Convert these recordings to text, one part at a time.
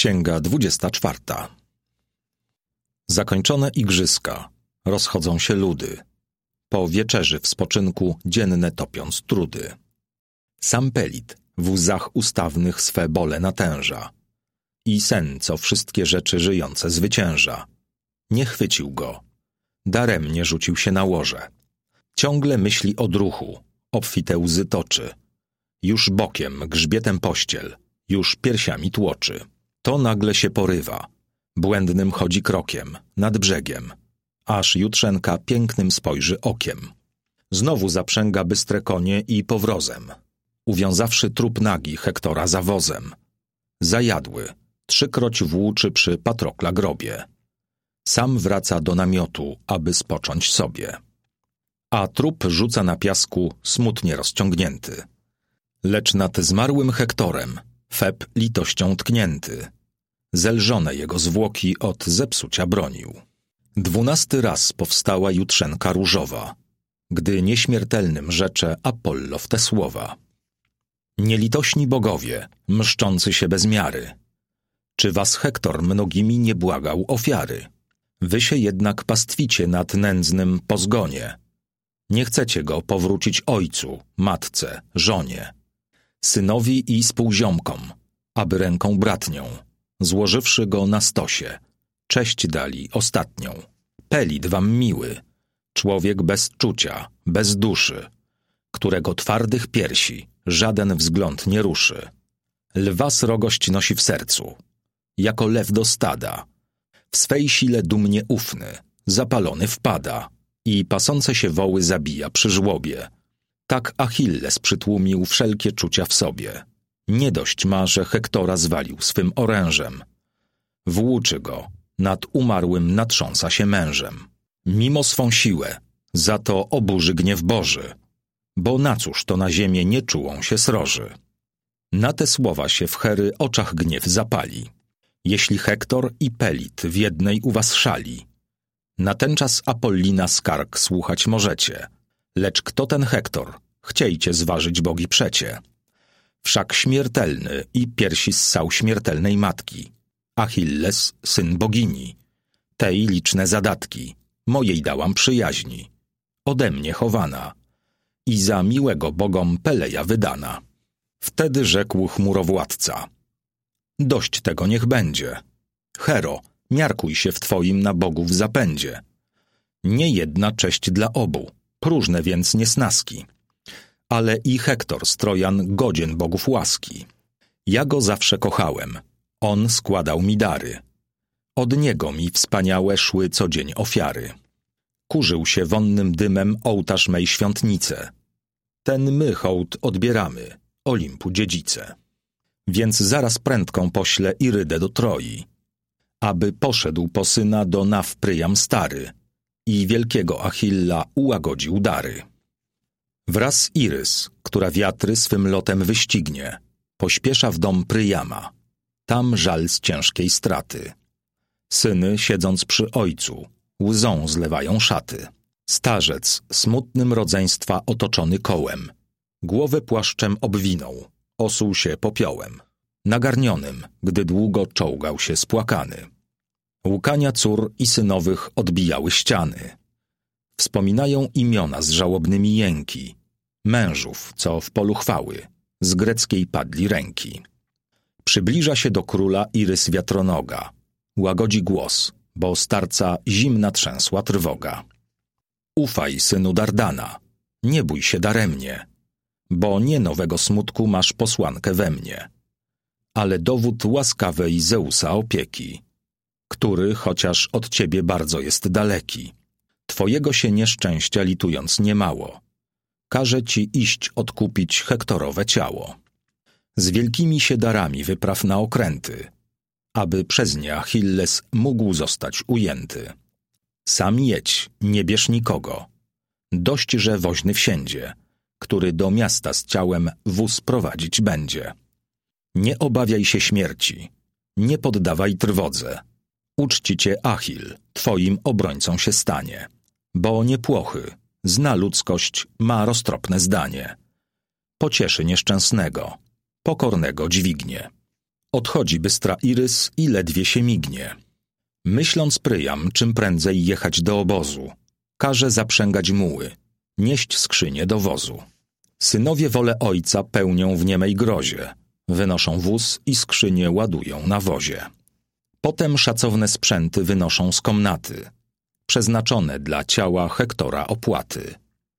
Księga 24. Zakończone igrzyska, rozchodzą się ludy, po wieczerzy w spoczynku dzienne topiąc trudy. Sam Pelit w łzach ustawnych swe bole natęża i sen, co wszystkie rzeczy żyjące zwycięża. Nie chwycił go, daremnie rzucił się na łoże. Ciągle myśli o druhu, obfite łzy toczy. Już bokiem, grzbietem pościel, już piersiami tłoczy. To nagle się porywa, błędnym chodzi krokiem, nad brzegiem, aż jutrzenka pięknym spojrzy okiem. Znowu zaprzęga bystre konie i powrozem, uwiązawszy trup nagi Hektora za wozem. Zajadły, trzykroć włóczy przy Patrokla grobie. Sam wraca do namiotu, aby spocząć sobie. A trup rzuca na piasku smutnie rozciągnięty. Lecz nad zmarłym Hektorem Feb litością tknięty, zelżone jego zwłoki od zepsucia bronił. 12 raz powstała jutrzenka różowa, gdy nieśmiertelnym rzecze Apollo w te słowa. Nielitośni bogowie, mszczący się bez miary, czy was Hektor mnogimi nie błagał ofiary? Wy się jednak pastwicie nad nędznym po zgonie. Nie chcecie go powrócić ojcu, matce, żonie, synowi i spółziomkom, aby ręką bratnią, złożywszy go na stosie, cześć dali ostatnią. Pelit wam miły, człowiek bez czucia, bez duszy, którego twardych piersi żaden wzgląd nie ruszy. Lwa srogość nosi w sercu, jako lew do stada, w swej sile dumnie ufny, zapalony wpada i pasące się woły zabija przy żłobie. Tak Achilles przytłumił wszelkie czucia w sobie. Nie dość ma, że Hektora zwalił swym orężem. Włóczy go, nad umarłym natrząsa się mężem. Mimo swą siłę, za to oburzy gniew Boży, bo na cóż to na ziemię nie czułą się sroży. Na te słowa się w Hery oczach gniew zapali. Jeśli Hektor i Pelit w jednej u was szali, na ten czas Apollina skarg słuchać możecie. Lecz kto ten Hektor? Chciejcie zważyć bogi przecie. Wszak śmiertelny i piersi ssał śmiertelnej matki. Achilles, syn bogini. Tej liczne zadatki, mojej dałam przyjaźni. Ode mnie chowana i za miłego bogom Peleja wydana. Wtedy rzekł chmurowładca: dość tego niech będzie. Hero, miarkuj się w twoim na bogów zapędzie. Nie jedna cześć dla obu, próżne więc niesnaski. Ale i Hektor z Trojan godzien bogów łaski. Ja go zawsze kochałem, on składał mi dary. Od niego mi wspaniałe szły co dzień ofiary. Kurzył się wonnym dymem ołtarz mej świątnice. Ten my hołd odbieramy, Olimpu dziedzice. Więc zaraz prędką poślę Irydę do Troi, aby poszedł po syna do Naw Pryjam stary i wielkiego Achilla ułagodził dary. Wraz Irys, która wiatry swym lotem wyścignie, pośpiesza w dom Pryjama, tam żal z ciężkiej straty. Syny, siedząc przy ojcu, łzą zlewają szaty. Starzec, smutnym rodzeństwa otoczony kołem, głowę płaszczem obwinął, osuł się popiołem, nagarnionym, gdy długo czołgał się spłakany. Łkania cór i synowych odbijały ściany. Wspominają imiona z żałobnymi jęki, mężów, co w polu chwały, z greckiej padli ręki. Przybliża się do króla Irys wiatronoga, łagodzi głos, bo starca zimna trzęsła trwoga. Ufaj, synu Dardana, nie bój się daremnie, bo nie nowego smutku masz posłankę we mnie, ale dowód łaskawej Zeusa opieki, który chociaż od ciebie bardzo jest daleki. Twojego się nieszczęścia litując niemało, każe ci iść odkupić Hektorowe ciało. Z wielkimi się darami wypraw na okręty, aby przez nie Achilles mógł zostać ujęty. Sam jedź, nie bierz nikogo. Dość, że woźny wsiędzie, który do miasta z ciałem wóz prowadzić będzie. Nie obawiaj się śmierci, nie poddawaj trwodze. Uczci cię Achil, twoim obrońcą się stanie. Bo niepłochy, zna ludzkość, ma roztropne zdanie. Pocieszy nieszczęsnego, pokornego dźwignie. Odchodzi bystra Irys i ledwie się mignie. Myśląc Pryam, czym prędzej jechać do obozu, każe zaprzęgać muły, nieść skrzynię do wozu. Synowie wolę ojca pełnią w niemej grozie, wynoszą wóz i skrzynię ładują na wozie. Potem szacowne sprzęty wynoszą z komnaty, przeznaczone dla ciała Hektora opłaty,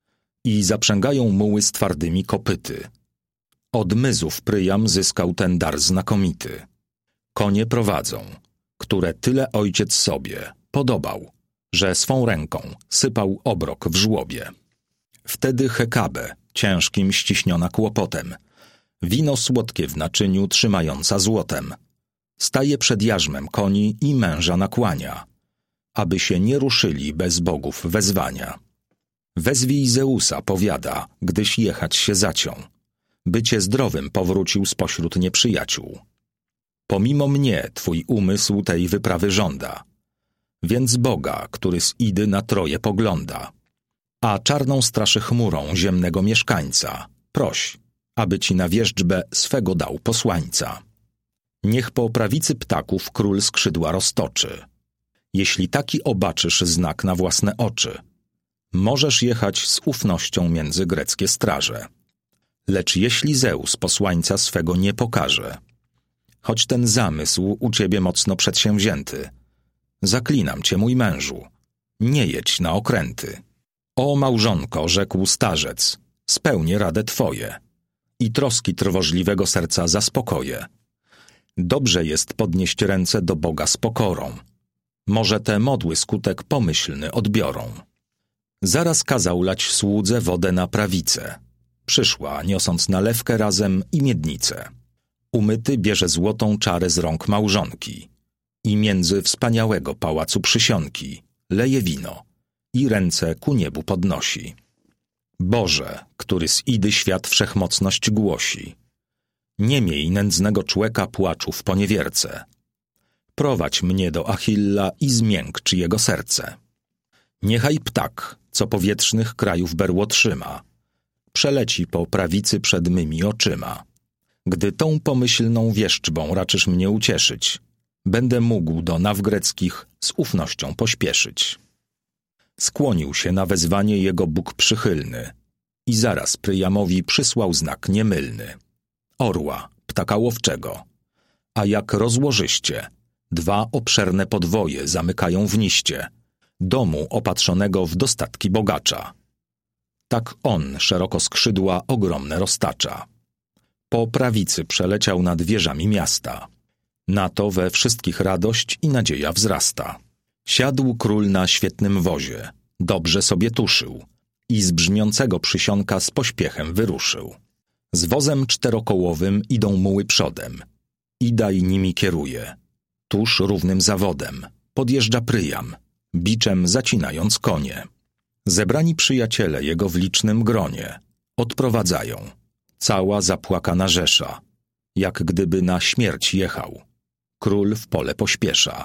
i zaprzęgają muły z twardymi kopyty. Od myzów Pryam zyskał ten dar znakomity. Konie prowadzą, które tyle ojciec sobie podobał, że swą ręką sypał obrok w żłobie. Wtedy Hekabę, ciężkim ściśniona kłopotem, wino słodkie w naczyniu trzymająca złotem, staje przed jarzmem koni i męża nakłania, aby się nie ruszyli bez bogów wezwania. Wezwij Zeusa, powiada, gdyś jechać się zaciął, by cię zdrowym powrócił spośród nieprzyjaciół. Pomimo mnie twój umysł tej wyprawy żąda, więc Boga, który z Idy na Troję pogląda, a czarną straszy chmurą ziemnego mieszkańca, proś, aby ci na wierzczbę swego dał posłańca. Niech po prawicy ptaków król skrzydła roztoczy. Jeśli taki obaczysz znak na własne oczy, możesz jechać z ufnością między greckie straże. Lecz jeśli Zeus posłańca swego nie pokaże, choć ten zamysł u ciebie mocno przedsięwzięty, zaklinam cię, mój mężu, nie jedź na okręty. O małżonko, rzekł starzec, spełnię radę twoje i troski trwożliwego serca zaspokoję. Dobrze jest podnieść ręce do Boga z pokorą. Może te modły skutek pomyślny odbiorą. Zaraz kazał lać słudze wodę na prawicę. Przyszła, niosąc nalewkę razem i miednicę. Umyty bierze złotą czarę z rąk małżonki i między wspaniałego pałacu przysionki leje wino i ręce ku niebu podnosi. Boże, który z Idy świat wszechmocność głosi, nie miej nędznego człeka płaczu w poniewierce. Prowadź mnie do Achilla i zmiękcz jego serce. Niechaj ptak, co powietrznych krajów berło trzyma, przeleci po prawicy przed mymi oczyma. Gdy tą pomyślną wieszczbą raczysz mnie ucieszyć, będę mógł do naw greckich z ufnością pośpieszyć. Skłonił się na wezwanie jego Bóg przychylny i zaraz Pryjamowi przysłał znak niemylny. Orła, ptaka łowczego, a jak rozłożyście, 2 obszerne podwoje zamykają w niście, domu opatrzonego w dostatki bogacza. Tak on szeroko skrzydła ogromne roztacza. Po prawicy przeleciał nad wieżami miasta. Na to we wszystkich radość i nadzieja wzrasta. Siadł król na świetnym wozie, dobrze sobie tuszył i z brzmiącego przysionka z pośpiechem wyruszył. Z wozem czterokołowym idą muły przodem. Idaj nimi kieruje. Tuż równym zawodem podjeżdża Pryjam, biczem zacinając konie. Zebrani przyjaciele jego w licznym gronie odprowadzają. Cała zapłakana rzesza, jak gdyby na śmierć jechał. Król w pole pośpiesza,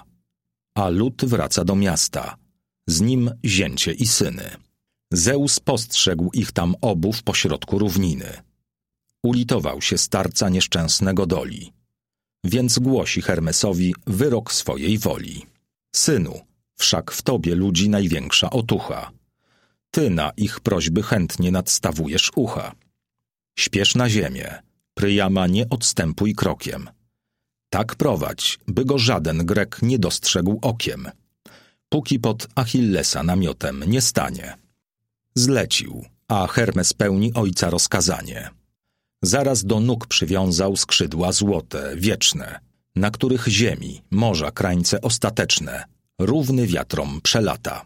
a lud wraca do miasta, z nim zięcie i syny. Zeus postrzegł ich tam obu w pośrodku równiny. Ulitował się starca nieszczęsnego doli, więc głosi Hermesowi wyrok swojej woli. Synu, wszak w tobie ludzi największa otucha. Ty na ich prośby chętnie nadstawujesz ucha. Śpiesz na ziemię, Pryjama nie odstępuj krokiem. Tak prowadź, by go żaden Grek nie dostrzegł okiem, póki pod Achillesa namiotem nie stanie. Zlecił, a Hermes pełni ojca rozkazanie. Zaraz do nóg przywiązał skrzydła złote, wieczne, na których ziemi, morza krańce ostateczne, równy wiatrom przelata.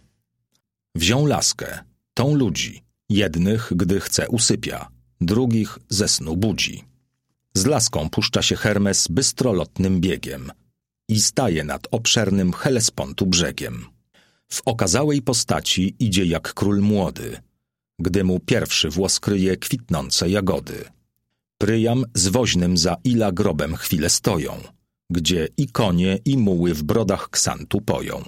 Wziął laskę, tą ludzi, jednych, gdy chce usypia, drugich ze snu budzi. Z laską puszcza się Hermes bystrolotnym biegiem i staje nad obszernym Helespontu brzegiem. W okazałej postaci idzie jak król młody, gdy mu pierwszy włos kryje kwitnące jagody. Pryjam z woźnym za Ila grobem chwilę stoją, gdzie i konie i muły w brodach ksantu poją.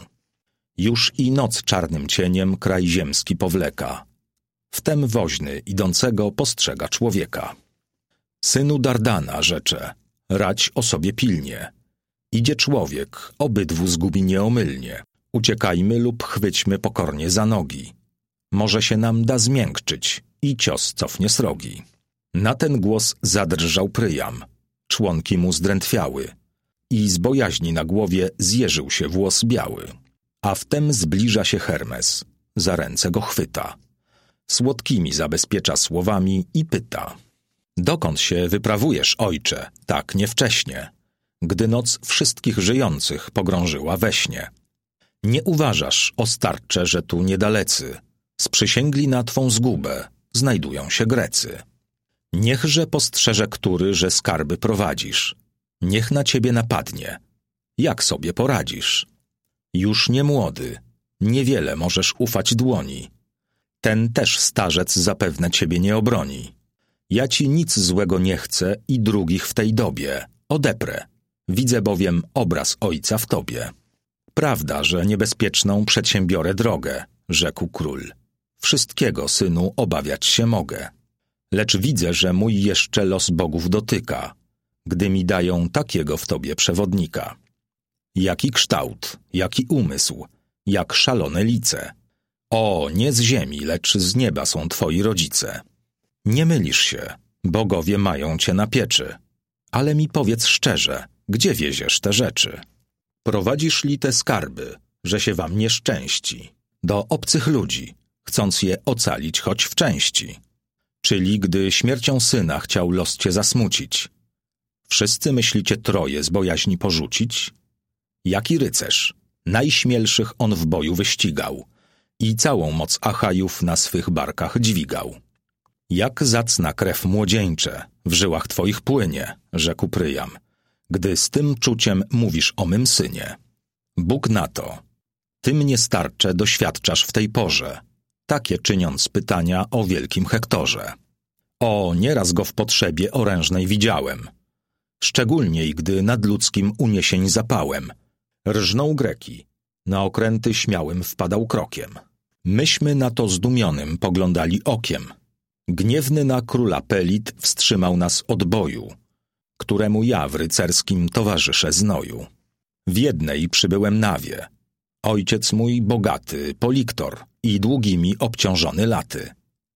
Już i noc czarnym cieniem kraj ziemski powleka. Wtem woźny idącego postrzega człowieka. Synu Dardana, rzecze, Radź o sobie pilnie. Idzie człowiek, obydwu zgubi nieomylnie. Uciekajmy lub chwyćmy pokornie za nogi. Może się nam da zmiękczyć i cios cofnie srogi. Na ten głos zadrżał Pryam. Członki mu zdrętwiały i z bojaźni na głowie zjeżył się włos biały. A wtem zbliża się Hermes, za ręce go chwyta. Słodkimi zabezpiecza słowami i pyta. Dokąd się wyprawujesz, ojcze, tak niewcześnie, gdy noc wszystkich żyjących pogrążyła we śnie? Nie uważasz, o starcze, że tu niedalecy sprzysięgli na twą zgubę znajdują się Grecy. Niechże postrzeże który, że skarby prowadzisz. Niech na ciebie napadnie. Jak sobie poradzisz? Już nie młody, niewiele możesz ufać dłoni. Ten też starzec zapewne ciebie nie obroni. Ja ci nic złego nie chcę i drugich w tej dobie odeprę. Widzę bowiem obraz ojca w tobie. Prawda, że niebezpieczną przedsiębiorę drogę, rzekł król. Wszystkiego, synu, obawiać się mogę. Lecz widzę, że mój jeszcze los bogów dotyka, gdy mi dają takiego w tobie przewodnika. Jaki kształt, jaki umysł, jak szalone lice. O, nie z ziemi, lecz z nieba są twoi rodzice. Nie mylisz się, bogowie mają cię na pieczy. Ale mi powiedz szczerze, gdzie wieziesz te rzeczy? Prowadzisz li te skarby, że się wam nie szczęści, do obcych ludzi, chcąc je ocalić choć w części? Czyli gdy śmiercią syna chciał los cię zasmucić, wszyscy myślicie troje z bojaźni porzucić? Jaki rycerz, najśmielszych on w boju wyścigał i całą moc Achajów na swych barkach dźwigał. Jak zacna krew młodzieńcze w żyłach twoich płynie, rzekł Pryam, gdy z tym czuciem mówisz o mym synie. Bóg na to, ty mnie starcze doświadczasz w tej porze, takie czyniąc pytania o wielkim Hektorze. O, nieraz go w potrzebie orężnej widziałem, szczególniej gdy nad ludzkim uniesień zapałem. Rżnął Greki, na okręty śmiałym wpadał krokiem. Myśmy na to zdumionym poglądali okiem. Gniewny na króla Pelit wstrzymał nas od boju, któremu ja w rycerskim towarzyszę znoju. W jednej przybyłem nawie. Ojciec mój bogaty, Poliktor i długimi obciążony laty.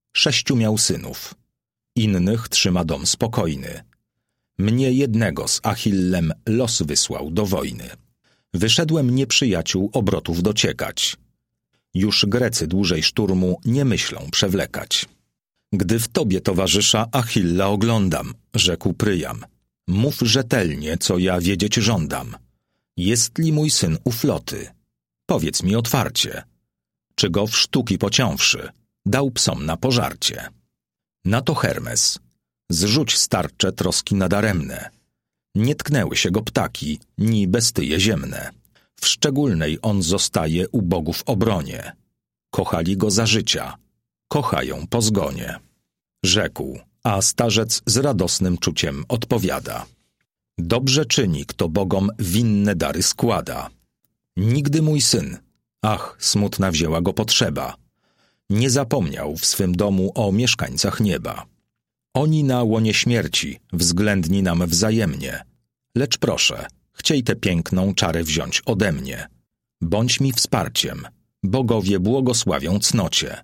6 miał synów, innych trzyma dom spokojny. Mnie jednego z Achillem los wysłał do wojny. Wyszedłem nieprzyjaciół obrotów dociekać. Już Grecy dłużej szturmu nie myślą przewlekać. Gdy w tobie towarzysza Achilla oglądam, rzekł Pryam, mów rzetelnie, co ja wiedzieć żądam. Jest li mój syn u floty? Powiedz mi otwarcie. Czy go w sztuki pociąwszy dał psom na pożarcie? Na to Hermes, zrzuć starcze troski nadaremne. Nie tknęły się go ptaki, ni bestyje ziemne. W szczególnej on zostaje u bogów obronie. Kochali go za życia, kochają po zgonie. Rzekł, a starzec z radosnym czuciem odpowiada. Dobrze czyni, kto bogom winne dary składa. Nigdy mój syn, ach, smutna wzięła go potrzeba, nie zapomniał w swym domu o mieszkańcach nieba. Oni na łonie śmierci względni nam wzajemnie. Lecz proszę, chciej tę piękną czarę wziąć ode mnie. Bądź mi wsparciem, bogowie błogosławią cnocie.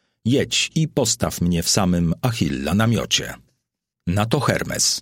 Jedź i postaw mnie w samym Achilla namiocie. Na to Hermes.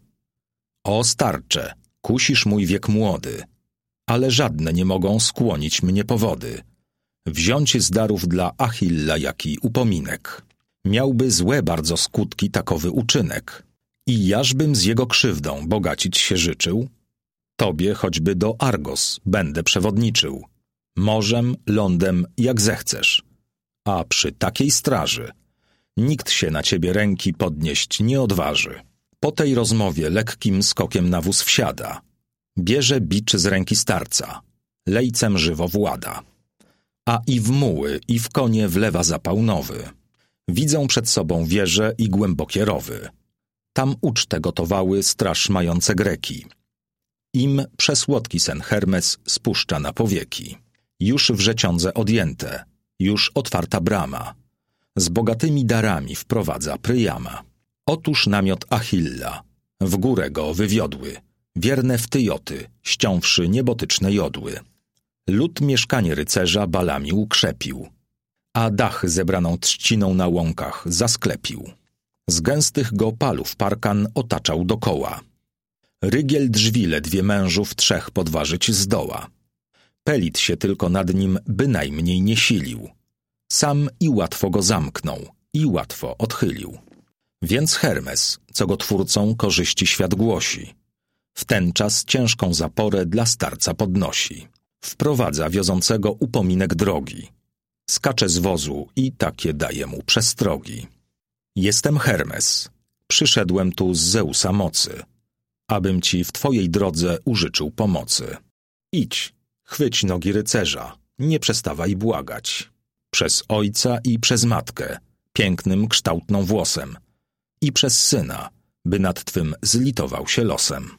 O starcze, kusisz mój wiek młody, ale żadne nie mogą skłonić mnie powody. Wziąć z darów dla Achilla jaki upominek. Miałby złe bardzo skutki takowy uczynek. I jażbym z jego krzywdą bogacić się życzył, tobie choćby do Argos będę przewodniczył. Morzem, lądem, jak zechcesz. A przy takiej straży nikt się na ciebie ręki podnieść nie odważy. Po tej rozmowie lekkim skokiem na wóz wsiada. Bierze bicz z ręki starca, lejcem żywo włada. A i w muły, i w konie wlewa zapał nowy. Widzą przed sobą wieże i głębokie rowy. Tam ucztę gotowały straż mające Greki. Im przesłodki sen Hermes spuszcza na powieki. Już wrzeciądze odjęte, już otwarta brama. Z bogatymi darami wprowadza Pryama. Otóż namiot Achilla, w górę go wywiodły. wierne wtyjoty, ściąwszy niebotyczne jodły. Lud mieszkanie rycerza balami ukrzepił, a dach zebraną trzciną na łąkach zasklepił. Z gęstych go palów parkan otaczał dokoła. Rygiel drzwi ledwie mężów trzech podważyć zdoła. Pelit się tylko nad nim bynajmniej nie silił. Sam i łatwo go zamknął, i łatwo odchylił. Więc Hermes, co go twórcą korzyści świat głosi, w ten czas ciężką zaporę dla starca podnosi. Wprowadza wiozącego upominek drogi. Skacze z wozu i takie daje mu przestrogi. Jestem Hermes, przyszedłem tu z Zeusa mocy, abym ci w twojej drodze użyczył pomocy. Idź, chwyć nogi rycerza, nie przestawaj błagać. Przez ojca i przez matkę, pięknym kształtną włosem, i przez syna, by nad twym zlitował się losem.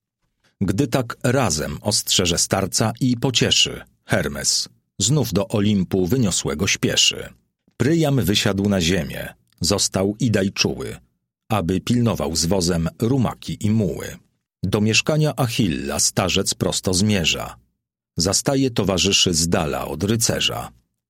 Gdy tak razem ostrzeże starca i pocieszy, Hermes znów do Olimpu wyniosłego śpieszy. Pryjam wysiadł na ziemię, został Idaj czuły, aby pilnował z wozem rumaki i muły. Do mieszkania Achilla starzec prosto zmierza. Zastaje towarzyszy z dala od rycerza.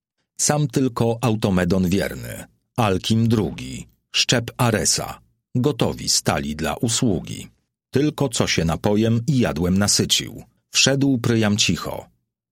Sam tylko Automedon wierny, Alkim drugi, szczep Aresa, gotowi stali dla usługi. Tylko co się napojem i jadłem nasycił, wszedł Pryjam cicho.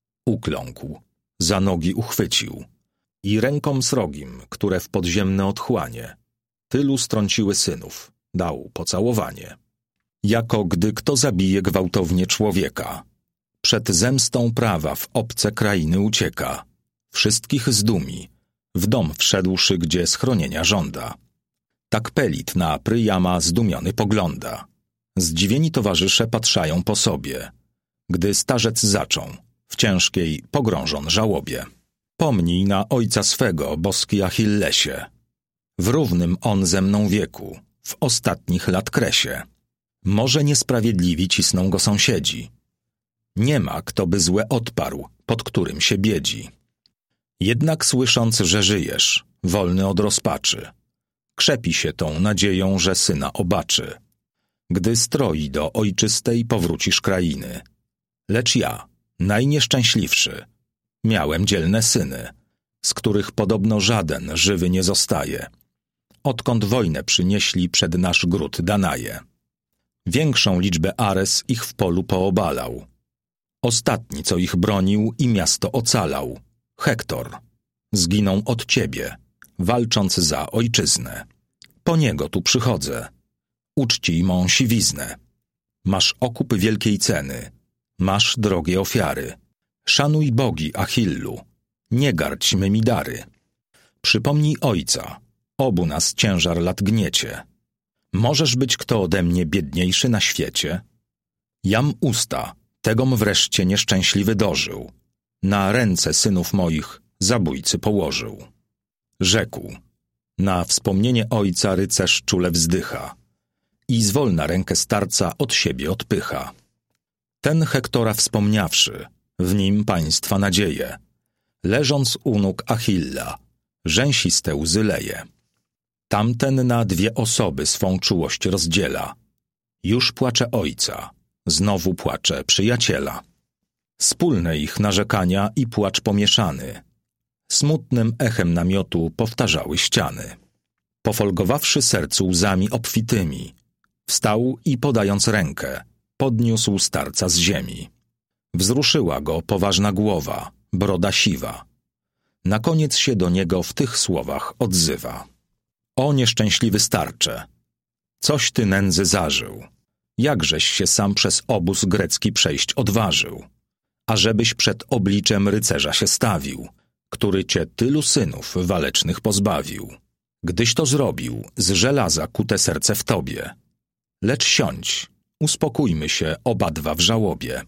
Ukląkł, za nogi uchwycił i rękom srogim, które w podziemne otchłanie tylu strąciły synów, dał pocałowanie. Jako gdy kto zabije gwałtownie człowieka, przed zemstą prawa w obce krainy ucieka, wszystkich zdumi, w dom wszedłszy, gdzie schronienia żąda. Tak Pelit na Pryjama zdumiony pogląda. Zdziwieni towarzysze patrzają po sobie, gdy starzec zaczął, w ciężkiej, pogrążon żałobie. Pomnij na ojca swego, boski Achillesie. W równym on ze mną wieku, w ostatnich lat kresie. Może niesprawiedliwi cisną go sąsiedzi. Nie ma, kto by złe odparł, pod którym się biedzi. Jednak słysząc, że żyjesz, wolny od rozpaczy, krzepi się tą nadzieją, że syna obaczy. Gdy stroi do ojczystej powrócisz krainy. Lecz ja, najnieszczęśliwszy, miałem dzielne syny, z których podobno żaden żywy nie zostaje, odkąd wojnę przynieśli przed nasz gród Danaje. Większą liczbę Ares ich w polu poobalał. Ostatni, co ich bronił i miasto ocalał, Hektor, zginął od ciebie, walcząc za ojczyznę. Po niego tu przychodzę. Uczcij mą siwiznę. Masz okup wielkiej ceny, masz drogie ofiary. Szanuj bogi, Achillu, nie gardź mymi dary. Przypomnij ojca, obu nas ciężar lat gniecie. Możesz być kto ode mnie biedniejszy na świecie? Jam usta, tegom wreszcie nieszczęśliwy dożył. Na ręce synów moich zabójcy położył. Rzekł, na wspomnienie ojca rycerz czule wzdycha i zwolna rękę starca od siebie odpycha. Ten Hektora wspomniawszy, w nim państwa nadzieje, leżąc u nóg Achilla, rzęsiste łzy leje. Tamten na dwie osoby swą czułość rozdziela. Już płacze ojca, znowu płacze przyjaciela. Wspólne ich narzekania i płacz pomieszany, smutnym echem namiotu powtarzały ściany. Pofolgowawszy sercu łzami obfitymi, wstał i podając rękę, podniósł starca z ziemi. Wzruszyła go poważna głowa, broda siwa. Na koniec się do niego w tych słowach odzywa. O nieszczęśliwy starcze, coś ty nędzy zażył, jakżeś się sam przez obóz grecki przejść odważył, ażebyś przed obliczem rycerza się stawił, który cię tylu synów walecznych pozbawił. Gdyś to zrobił, z żelaza kute serce w tobie. Lecz siądź, uspokójmy się obadwa w żałobie.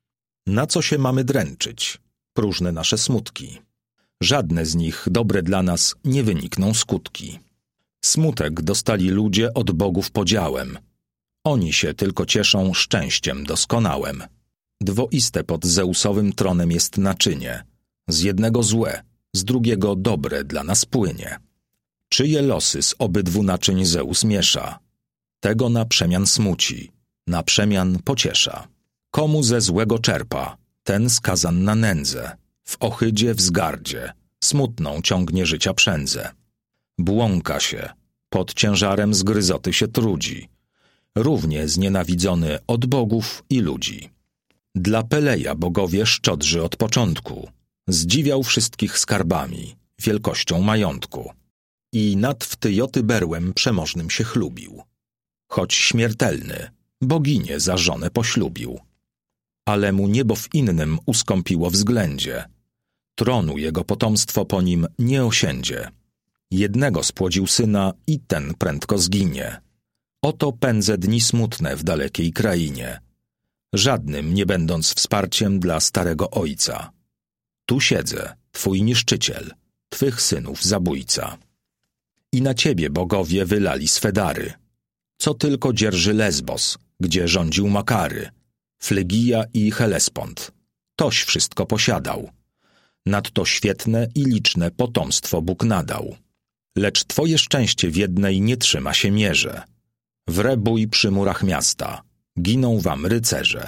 Na co się mamy dręczyć? Próżne nasze smutki. Żadne z nich dobre dla nas nie wynikną skutki. Smutek dostali ludzie od bogów podziałem. Oni się tylko cieszą szczęściem doskonałem. Dwoiste pod Zeusowym tronem jest naczynie. Z jednego złe, z drugiego dobre dla nas płynie. Czyje losy z obydwu naczyń Zeus miesza? Tego na przemian smuci. na przemian pociesza. Komu ze złego czerpa, ten skazan na nędzę, w ohydzie, wzgardzie, smutną ciągnie życia przędzę. Błąka się, pod ciężarem zgryzoty się trudzi, równie znienawidzony od bogów i ludzi. Dla Peleja bogowie szczodrzy od początku, zdziwiał wszystkich skarbami, wielkością majątku i nad Wtyjoty berłem przemożnym się chlubił. Choć śmiertelny, boginię za żonę poślubił. Ale mu niebo w innym uskąpiło względzie. Tronu jego potomstwo po nim nie osiędzie. Jednego spłodził syna i ten prędko zginie. Oto pędzę dni smutne w dalekiej krainie, żadnym nie będąc wsparciem dla starego ojca. Tu siedzę, twój niszczyciel, twych synów zabójca. I na ciebie bogowie wylali swe dary. Co tylko dzierży Lesbos, gdzie rządził Makary, Flygija i Helespont. Toś wszystko posiadał. Nadto świetne i liczne potomstwo Bóg nadał. Lecz twoje szczęście w jednej nie trzyma się mierze. Wrebój przy murach miasta, giną wam rycerze.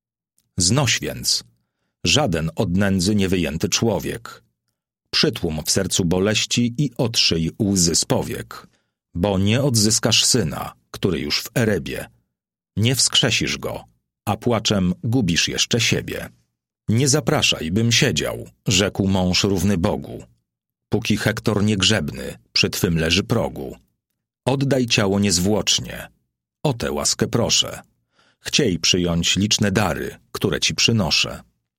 Znoś więc, żaden od nędzy niewyjęty człowiek. Przytłum w sercu boleści i otrzyj łzy z powiek. Bo nie odzyskasz syna, który już w Erebie. Nie wskrzesisz go, a płaczem gubisz jeszcze siebie. Nie zapraszaj, bym siedział, rzekł mąż równy Bogu, póki Hektor niegrzebny przy twym leży progu. Oddaj ciało niezwłocznie, o tę łaskę proszę. Chciej przyjąć liczne dary, które ci przynoszę.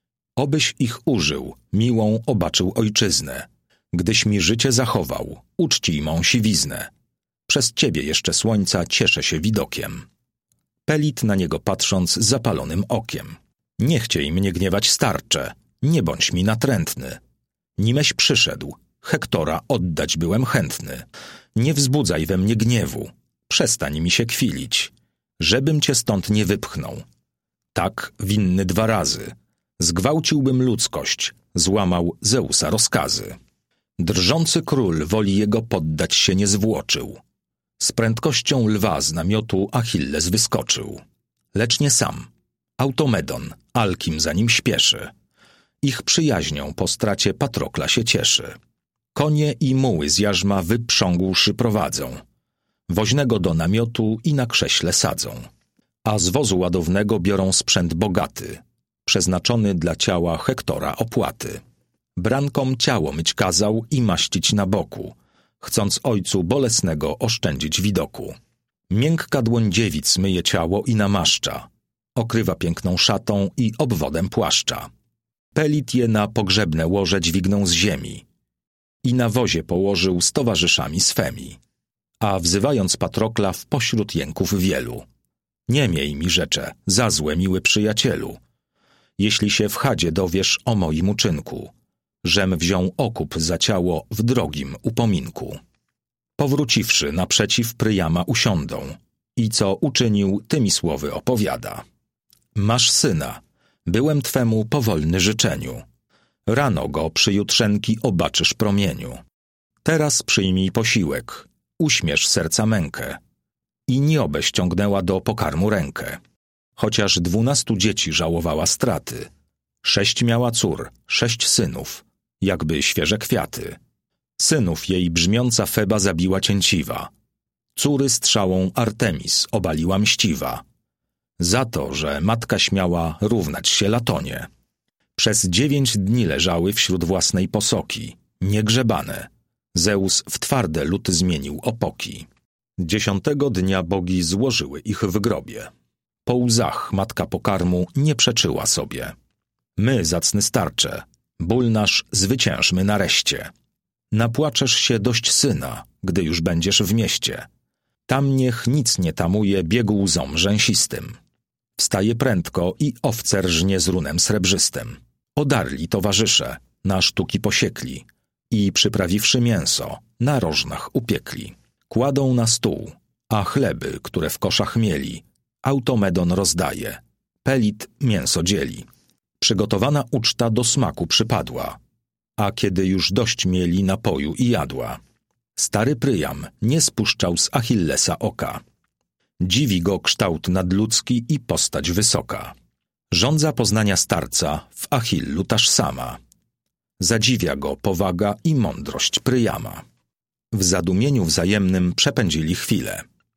Obyś ich użył, miłą obaczył ojczyznę. Gdyś mi życie zachował, uczcij mą siwiznę. Przez ciebie jeszcze słońca cieszę się widokiem. Pelit na niego patrząc zapalonym okiem. Nie chciej mnie gniewać, starcze, nie bądź mi natrętny. Nimeś przyszedł, Hektora oddać byłem chętny. Nie wzbudzaj we mnie gniewu, przestań mi się kwilić, żebym cię stąd nie wypchnął. Tak winny 2 razy, zgwałciłbym ludzkość, złamał Zeusa rozkazy. Drżący król woli jego poddać się nie zwłoczył. Z prędkością lwa z namiotu Achilles wyskoczył. Lecz nie sam. Automedon, Alkim za nim śpieszy. Ich przyjaźnią po stracie Patrokla się cieszy. Konie i muły z jarzma wyprzągłszy prowadzą. Woźnego do namiotu i na krześle sadzą. A z wozu ładownego biorą sprzęt bogaty, przeznaczony dla ciała Hektora opłaty. Brankom ciało myć kazał i maścić na boku, chcąc ojcu bolesnego oszczędzić widoku. Miękka dłoń dziewic myje ciało i namaszcza, okrywa piękną szatą i obwodem płaszcza. Pelit je na pogrzebne łoże dźwignął z ziemi i na wozie położył z towarzyszami swemi, a wzywając Patrokla w pośród jęków wielu. Nie miej mi rzecze, za złe miły przyjacielu, jeśli się w chadzie dowiesz o moim uczynku, żem wziął okup za ciało w drogim upominku. Powróciwszy naprzeciw Pryjama usiądą i co uczynił, tymi słowy opowiada. Masz syna, byłem twemu powolny życzeniu. Rano go przy jutrzenki obaczysz promieniu. Teraz przyjmij posiłek, uśmiesz serca mękę. I Niobę ściągnęła do pokarmu rękę. Chociaż 12 dzieci żałowała straty. 6 miała cór, 6 synów, jakby świeże kwiaty. Synów jej brzmiąca Feba zabiła cięciwa. Córy strzałą Artemis obaliła mściwa. Za to, że matka śmiała równać się Latonie. Przez 9 dni leżały wśród własnej posoki, niegrzebane. Zeus w twarde lód zmienił opoki. 10 dnia bogi złożyły ich w grobie. Po łzach matka pokarmu nie przeczyła sobie. My, zacny starcze, ból nasz zwyciężmy nareszcie. Napłaczesz się dość syna, gdy już będziesz w mieście. Tam niech nic nie tamuje biegu łzom rzęsistym. Wstaje prędko i owce rżnie z runem srebrzystym. Odarli towarzysze, na sztuki posiekli i przyprawiwszy mięso, na rożnach upiekli. Kładą na stół, a chleby, które w koszach mieli, Automedon rozdaje, Pelit mięso dzieli. Przygotowana uczta do smaku przypadła, a kiedy już dość mieli napoju i jadła. Stary Pryjam nie spuszczał z Achillesa oka. Dziwi go kształt nadludzki i postać wysoka. Żądza poznania starca w Achillu tożsama. Zadziwia go powaga i mądrość Pryjama. W zadumieniu wzajemnym przepędzili chwilę.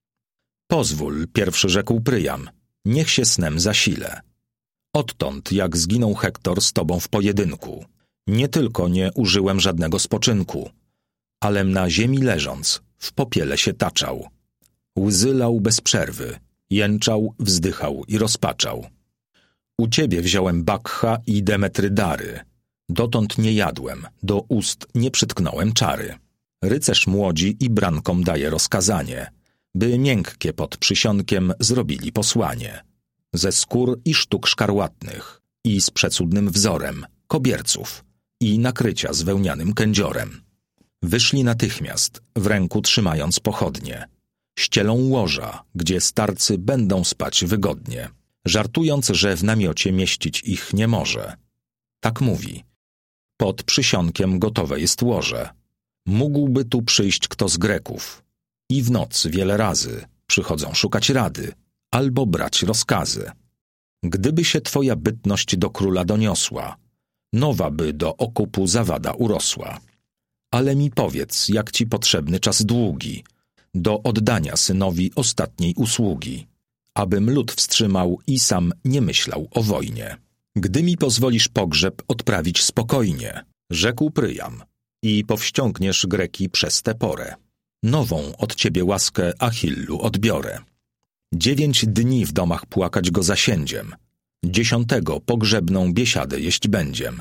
Pozwól, pierwszy rzekł Pryjam, niech się snem zasilę. Odtąd, jak zginął Hektor z tobą w pojedynku, nie tylko nie użyłem żadnego spoczynku, alem na ziemi leżąc, w popiele się taczał. Łzy lał bez przerwy, jęczał, wzdychał i rozpaczał. U ciebie wziąłem Bakcha i Demetry dary. Dotąd nie jadłem, do ust nie przytknąłem czary. Rycerz młodzi i brankom daje rozkazanie, by miękkie pod przysionkiem zrobili posłanie. Ze skór i sztuk szkarłatnych i z przecudnym wzorem, kobierców i nakrycia z wełnianym kędziorem. Wyszli natychmiast, w ręku trzymając pochodnie. Ścielą łoża, gdzie starcy będą spać wygodnie, żartując, że w namiocie mieścić ich nie może. Tak mówi. Pod przysionkiem gotowe jest łoże. Mógłby tu przyjść kto z Greków. I w noc wiele razy przychodzą szukać rady albo brać rozkazy. Gdyby się twoja bytność do króla doniosła, nowa by do okupu zawada urosła. Ale mi powiedz, jak ci potrzebny czas długi, do oddania synowi ostatniej usługi, abym lud wstrzymał i sam nie myślał o wojnie. Gdy mi pozwolisz pogrzeb odprawić spokojnie, rzekł Pryjam, i powściągniesz Greki przez tę porę. Nową od ciebie łaskę Achillu odbiorę. 9 dni w domach płakać go zasiędziem, 10 pogrzebną biesiadę jeść będziem.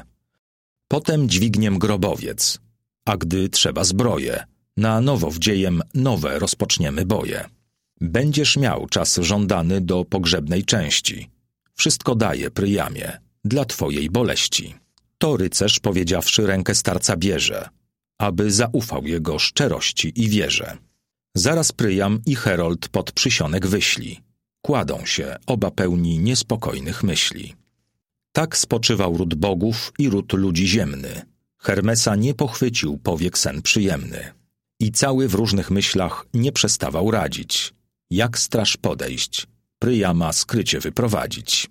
Potem dźwigniem grobowiec, a gdy trzeba zbroje, na nowo wdziejem nowe rozpoczniemy boje. Będziesz miał czas żądany do pogrzebnej części. Wszystko daję, Pryjamie, dla twojej boleści. To rycerz, powiedziawszy, rękę starca bierze, aby zaufał jego szczerości i wierze. Zaraz Pryjam i Herold pod przysionek wyśli. Kładą się, oba pełni niespokojnych myśli. Tak spoczywał ród bogów i ród ludzi ziemny. Hermesa nie pochwycił powiek sen przyjemny. I cały w różnych myślach nie przestawał radzić, jak straż podejść, Pryjama skrycie wyprowadzić.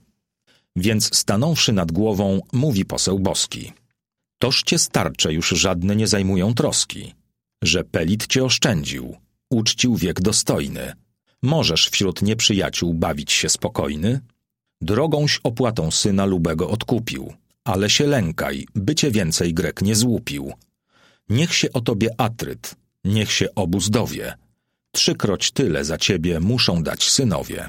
Więc stanąwszy nad głową, mówi poseł boski. Toż cię starcze już żadne nie zajmują troski, że Pelit cię oszczędził, uczcił wiek dostojny. Możesz wśród nieprzyjaciół bawić się spokojny? Drogąś opłatą syna lubego odkupił, ale się lękaj, by cię więcej Grek nie złupił. Niech się o tobie Atryt, niech się obóz dowie. 3-kroć tyle za ciebie muszą dać synowie.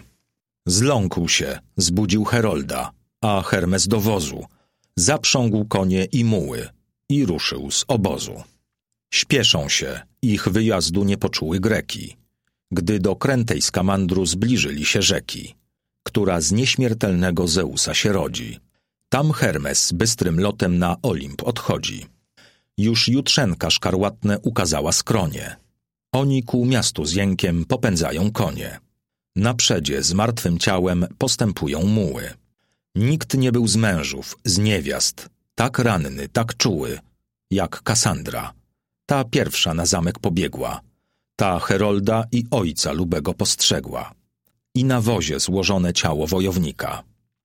Zląkł się, zbudził Herolda, a Hermes do wozu. Zaprzągł konie i muły i ruszył z obozu. Śpieszą się, ich wyjazdu nie poczuły Greki, gdy do krętej Skamandru zbliżyli się rzeki, która z nieśmiertelnego Zeusa się rodzi. Tam Hermes bystrym lotem na Olimp odchodzi. Już jutrzenka szkarłatne ukazała skronie. Oni ku miastu z jękiem popędzają konie. Na przedzie z martwym ciałem postępują muły. Nikt nie był z mężów, z niewiast, tak ranny, tak czuły, jak Kasandra. Ta pierwsza na zamek pobiegła, ta Herolda i ojca lubego postrzegła. I na wozie złożone ciało wojownika.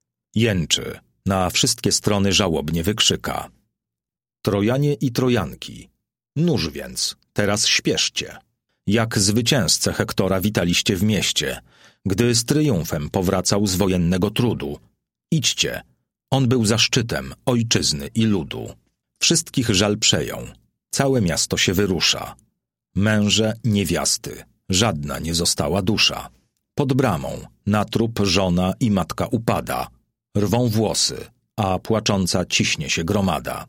Jęczy, na wszystkie strony żałobnie wykrzyka. Trojanie i Trojanki, nuż więc, teraz śpieszcie. Jak zwycięzcę Hektora witaliście w mieście, gdy z tryumfem powracał z wojennego trudu. Idźcie, on był zaszczytem ojczyzny i ludu. Wszystkich żal przejął, całe miasto się wyrusza. Męże, niewiasty, żadna nie została dusza. Pod bramą na trup żona i matka upada. Rwą włosy, a płacząca ciśnie się gromada.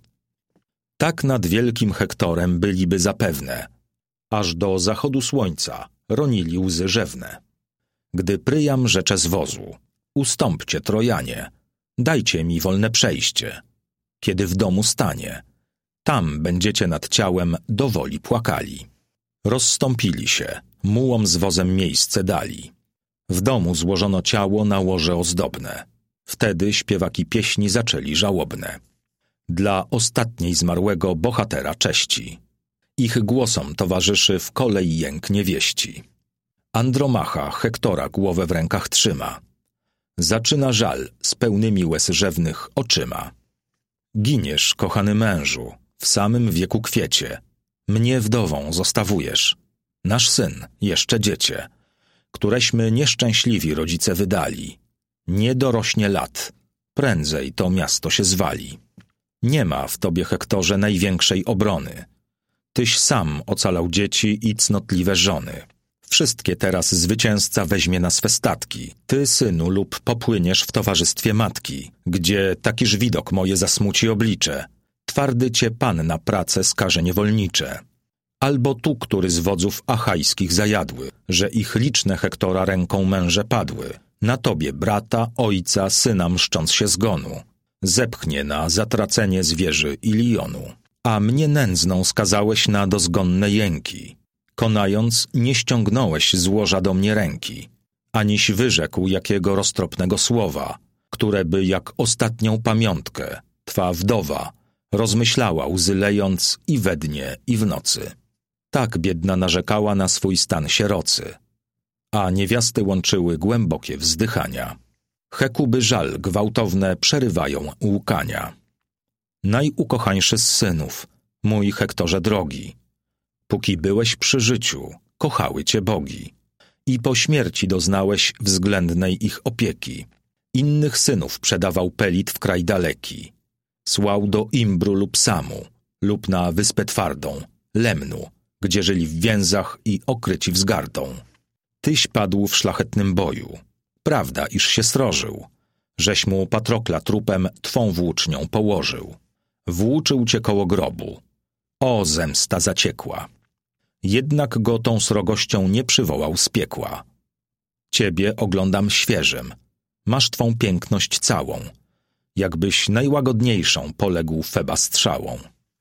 Tak nad wielkim Hektorem byliby zapewne, aż do zachodu słońca ronili łzy rzewne. Gdy Pryjam rzecze z wozu, ustąpcie Trojanie, dajcie mi wolne przejście. Kiedy w domu stanie, tam będziecie nad ciałem do woli płakali. Rozstąpili się, mułom z wozem miejsce dali. W domu złożono ciało na łoże ozdobne. Wtedy śpiewaki pieśni zaczęli żałobne. Dla ostatniej zmarłego bohatera cześci. Ich głosom towarzyszy w kolei jęk niewieści. Andromacha Hektora głowę w rękach trzyma. Zaczyna żal z pełnymi łez rzewnych oczyma. Giniesz, kochany mężu, w samym wieku kwiecie. Mnie wdową zostawujesz. Nasz syn, jeszcze dziecię, któreśmy nieszczęśliwi rodzice wydali. Nie dorośnie lat, prędzej to miasto się zwali. Nie ma w tobie, Hektorze, największej obrony. Tyś sam ocalał dzieci i cnotliwe żony. Wszystkie teraz zwycięzca weźmie na swe statki. Ty, synu, lub popłyniesz w towarzystwie matki, gdzie takiż widok moje zasmuci oblicze. Twardy cię pan na pracę skaże niewolnicze. Albo tu, który z wodzów achajskich zajadły, że ich liczne Hektora ręką męże padły. Na tobie brata, ojca, syna mszcząc się zgonu. Zepchnie na zatracenie zwierzy Ilionu. A mnie nędzną skazałeś na dozgonne jęki. Konając, nie ściągnąłeś z łoża do mnie ręki, aniś wyrzekł jakiego roztropnego słowa, które by jak ostatnią pamiątkę twa wdowa rozmyślała łzy lejąc i we dnie, i w nocy. Tak biedna narzekała na swój stan sierocy, a niewiasty łączyły głębokie wzdychania. Hekuby żal gwałtowne przerywają łkania. Najukochańszy z synów, mój Hektorze drogi, póki byłeś przy życiu, kochały cię bogi i po śmierci doznałeś względnej ich opieki. Innych synów przedawał Pelit w kraj daleki. Słał do Imbru lub Samu, lub na Wyspę Twardą, Lemnu, gdzie żyli w więzach i okryci wzgardą. Tyś padł w szlachetnym boju. Prawda, iż się srożył, żeś mu Patrokla trupem twą włócznią położył. Włóczył cię koło grobu. O, zemsta zaciekła! Jednak go tą srogością nie przywołał z piekła. Ciebie oglądam świeżym. Masz twą piękność całą, jakbyś najłagodniejszą poległ Feba strzałą.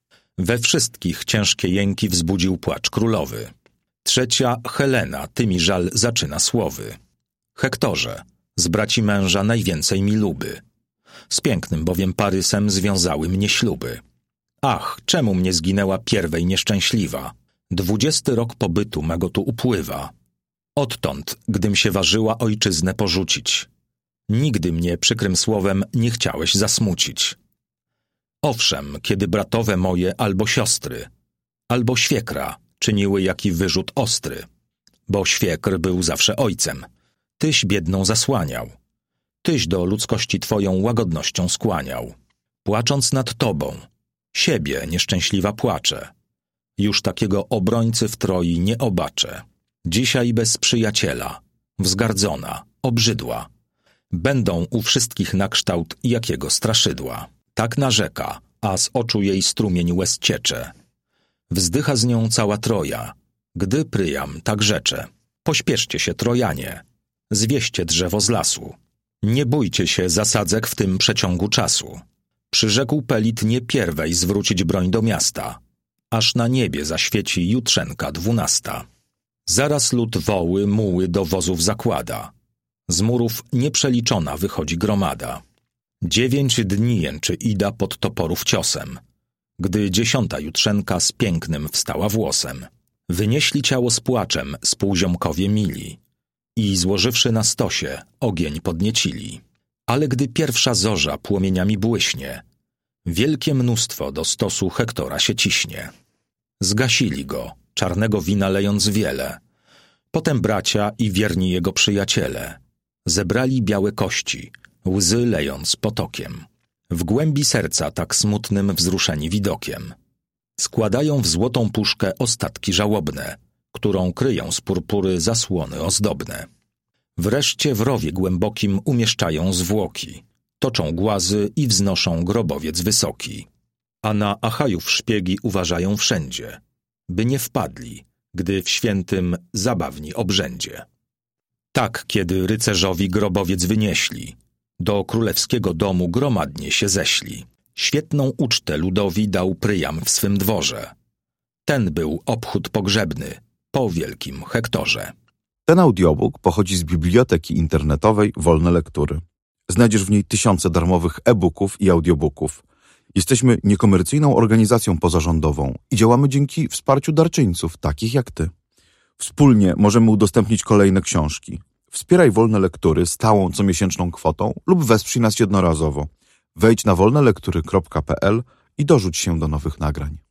We wszystkich ciężkie jęki wzbudził płacz królowy. Trzecia, Helena, tymi żal zaczyna słowy. Hektorze, z braci męża najwięcej mi luby. Z pięknym bowiem Parysem związały mnie śluby. Ach, czemu mnie zginęła pierwej nieszczęśliwa? 20 rok pobytu mego tu upływa. Odtąd, gdym się ważyła ojczyznę porzucić. Nigdy mnie przykrym słowem nie chciałeś zasmucić. Owszem, kiedy bratowe moje albo siostry, albo świekra czyniły jaki wyrzut ostry, bo świekr był zawsze ojcem. Tyś biedną zasłaniał. Tyś do ludzkości twoją łagodnością skłaniał. Płacząc nad tobą, siebie nieszczęśliwa płacze. Już takiego obrońcy w Troi nie obaczę. Dzisiaj bez przyjaciela, wzgardzona, obrzydła. Będą u wszystkich na kształt jakiego straszydła. Tak narzeka, a z oczu jej strumień łez ciecze. Wzdycha z nią cała Troja, gdy Pryam tak rzecze. Pośpieszcie się, Trojanie, zwieście drzewo z lasu. Nie bójcie się zasadzek w tym przeciągu czasu. Przyrzekł Pelit nie pierwej zwrócić broń do miasta, aż na niebie zaświeci jutrzenka 12. Zaraz lud woły, muły do wozów zakłada. Z murów nieprzeliczona wychodzi gromada. 9 dni jęczy Ida pod toporów ciosem, gdy 10. jutrzenka z pięknym wstała włosem. Wynieśli ciało z płaczem spółziomkowie mili i złożywszy na stosie, ogień podniecili. Ale gdy pierwsza zorza płomieniami błyśnie, wielkie mnóstwo do stosu Hektora się ciśnie. Zgasili go, czarnego wina lejąc wiele. Potem bracia i wierni jego przyjaciele zebrali białe kości, łzy lejąc potokiem. W głębi serca tak smutnym wzruszeni widokiem. Składają w złotą puszkę ostatki żałobne, którą kryją z purpury zasłony ozdobne. Wreszcie w rowie głębokim umieszczają zwłoki, toczą głazy i wznoszą grobowiec wysoki. A na Achajów szpiegi uważają wszędzie, by nie wpadli, gdy w świętym zabawni obrzędzie. Tak, kiedy rycerzowi grobowiec wynieśli, do królewskiego domu gromadnie się ześli. Świetną ucztę ludowi dał Pryam w swym dworze. Ten był obchód pogrzebny po wielkim Hektorze. Ten audiobook pochodzi z biblioteki internetowej Wolne Lektury. Znajdziesz w niej tysiące darmowych e-booków i audiobooków. Jesteśmy niekomercyjną organizacją pozarządową i działamy dzięki wsparciu darczyńców takich jak ty. Wspólnie możemy udostępnić kolejne książki. Wspieraj Wolne Lektury stałą comiesięczną kwotą lub wesprzyj nas jednorazowo. Wejdź na wolnelektury.pl i dorzuć się do nowych nagrań.